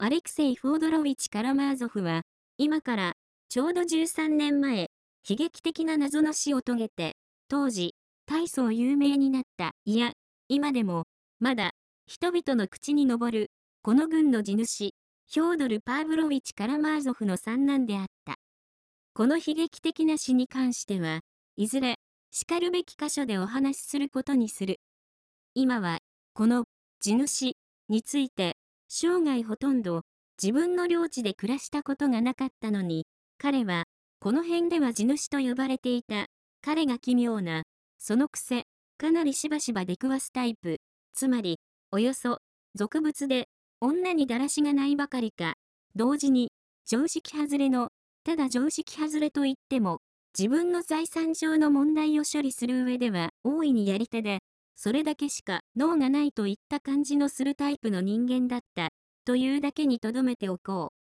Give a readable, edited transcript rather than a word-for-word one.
アレクセイ・フォードロウィチ・カラマーゾフは、今からちょうど13年前、悲劇的な謎の死を遂げて、当時、大層有名になった。いや、今でも、まだ、人々の口に上る、この軍の地主、ヒョードル・パーブロウィチ・カラマーゾフの三男であった。この悲劇的な死に関しては、いずれ、しかるべき箇所でお話しすることにする。今は、この、地主、について、生涯ほとんど、自分の領地で暮らしたことがなかったのに、彼は、この辺では地主と呼ばれていた。彼が奇妙な、その癖、かなりしばしば出くわすタイプ。つまり、およそ、俗物で、女にだらしがないばかりか、同時に、常識外れの、ただ常識外れといっても、自分の財産上の問題を処理する上では大いにやり手で、それだけしか脳がないといった感じのするタイプの人間だった、というだけに留めておこう。